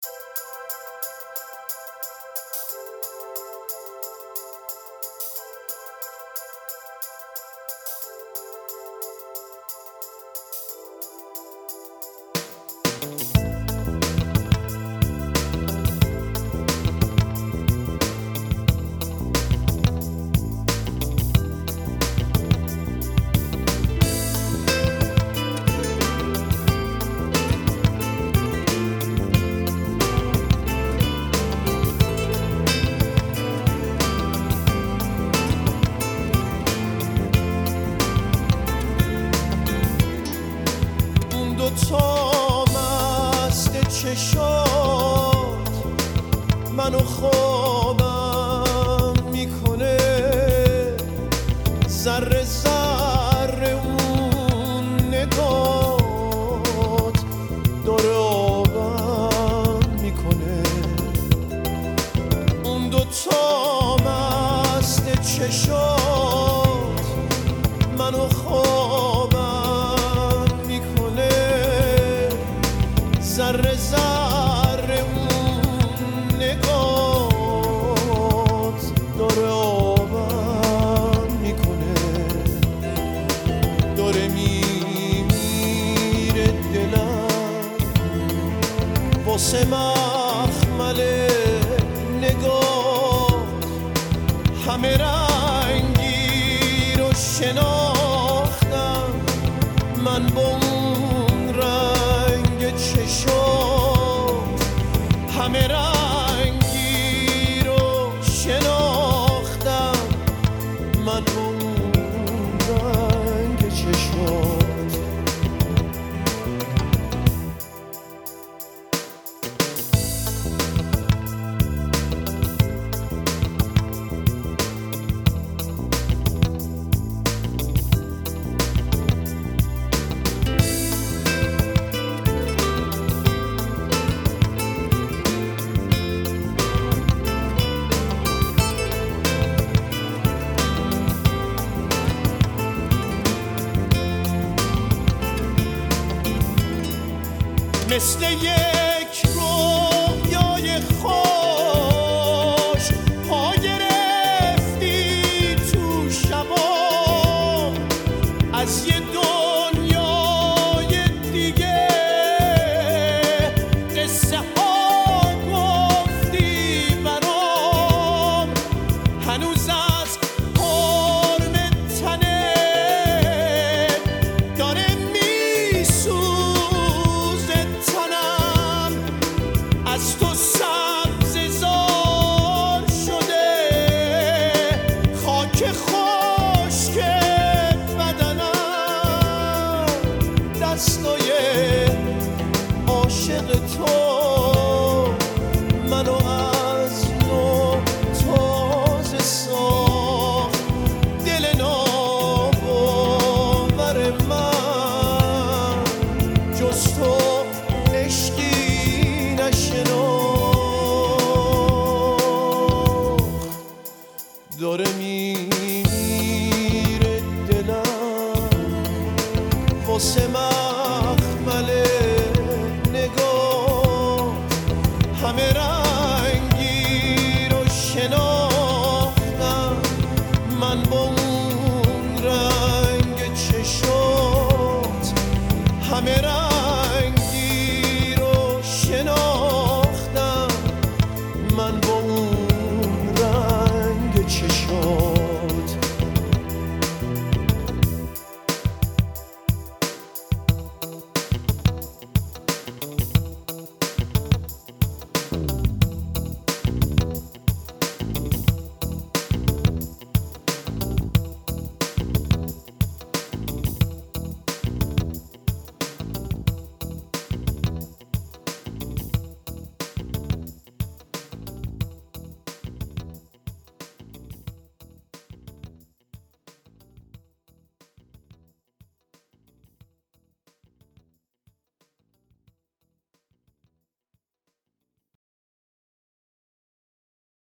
تا مست چشات منو خوابم میکنه، ذره ذره اون نگات داره آبم میکنه. اون دوتا مست چشات منو خوابم میکنه، ذره ذره اون نگات داره آبم میکنه. داره میمیره دلم واسه مخمل نگات، همه رنگی رو شناختم من با اون رنگ چشات، همه رنگی رو شناختم من با اون رنگ چشات. مثل یک رویای خوش پا گرفتی تو شبام، از یه دنیای دیگه قصه ها گفتی برام. هنوز از حرم تنت داره میسوزه تنم، از تو سبززار شده خاک خشک بدنم. دستای عاشق تو